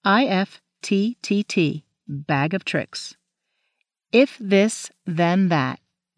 IFTTT, Bag of Tricks. If This, Then That,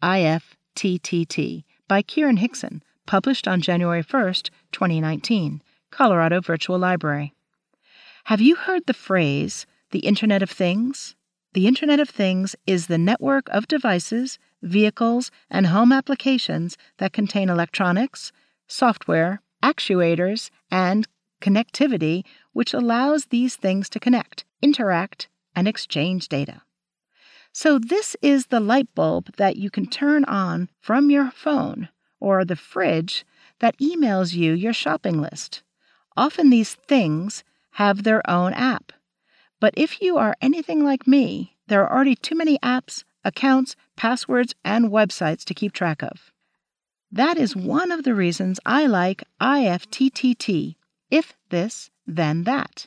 IFTTT, by Kieran Hickson, published on January 1st, 2019, Colorado Virtual Library. Have you heard the phrase, the Internet of Things? The Internet of Things is the network of devices, vehicles, and home applications that contain electronics, software, actuators, and connectivity, which allows these things to connect, interact, and exchange data. So this is the light bulb that you can turn on from your phone, or the fridge that emails you your shopping list. Often these things have their own app. But if you are anything like me, there are already too many apps, accounts, passwords, and websites to keep track of. That is one of the reasons I like IFTTT, If This, Then That.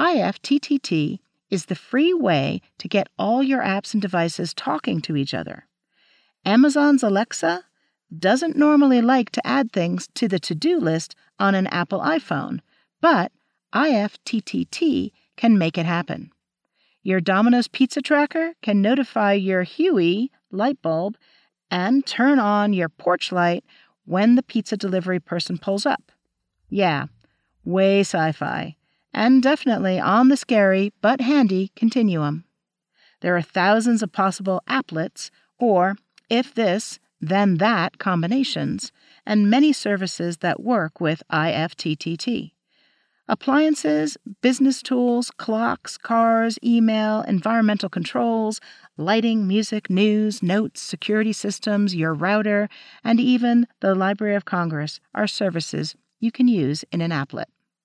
IFTTT is the free way to get all your apps and devices talking to each other. Amazon's Alexa doesn't normally like to add things to the to-do list on an Apple iPhone, but IFTTT can make it happen. Your Domino's Pizza Tracker can notify your Huey light bulb and turn on your porch light when the pizza delivery person pulls up. Yeah, way sci-fi, and definitely on the scary but handy continuum. There are thousands of possible applets, or if this, then that combinations, and many services that work with IFTTT. Appliances, business tools, clocks, cars, email, environmental controls, lighting, music, news, notes, security systems, your router, and even the Library of Congress are services you can use in an applet.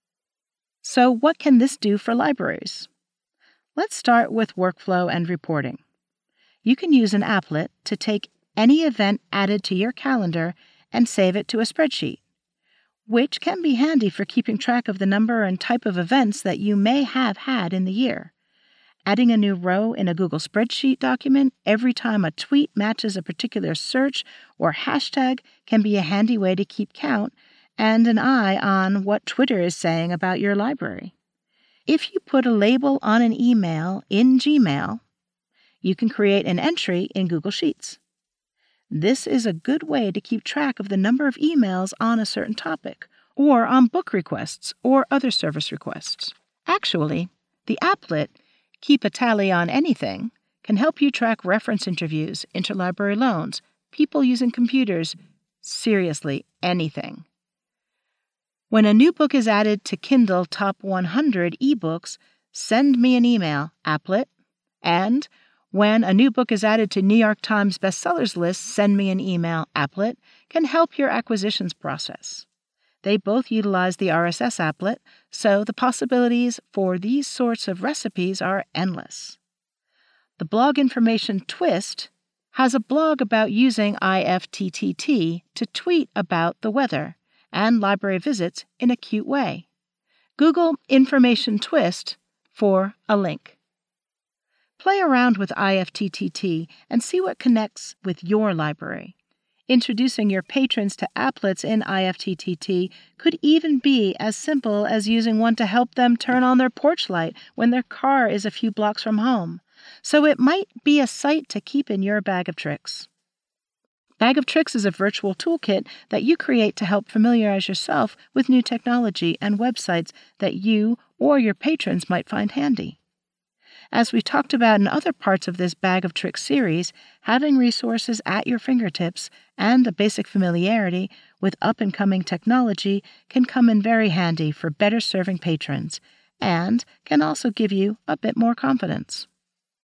So what can this do for libraries? Let's start with workflow and reporting. You can use an applet to take any event added to your calendar and save it to a spreadsheet, which can be handy for keeping track of the number and type of events that you may have had in the year. Adding a new row in a Google spreadsheet document every time a tweet matches a particular search or hashtag can be a handy way to keep count and an eye on what Twitter is saying about your library. If you put a label on an email in Gmail, you can create an entry in Google Sheets. This is a good way to keep track of the number of emails on a certain topic, or on book requests or other service requests. Actually, the applet, Keep a Tally on Anything, can help you track reference interviews, interlibrary loans, people using computers, seriously anything. When a new book is added to Kindle Top 100 ebooks, send me an email, applet, and when a new book is added to New York Times bestsellers list, send me an email, applet, can help your acquisitions process. They both utilize the RSS applet, so the possibilities for these sorts of recipes are endless. The blog information Twist has a blog about using IFTTT to tweet about the weather and library visits in a cute way. Google Information Twist for a link. Play around with IFTTT and see what connects with your library. Introducing your patrons to applets in IFTTT could even be as simple as using one to help them turn on their porch light when their car is a few blocks from home. So it might be a site to keep in your bag of tricks. Bag of Tricks is a virtual toolkit that you create to help familiarize yourself with new technology and websites that you or your patrons might find handy. As we talked about in other parts of this Bag of Tricks series, having resources at your fingertips and a basic familiarity with up-and-coming technology can come in very handy for better serving patrons and can also give you a bit more confidence.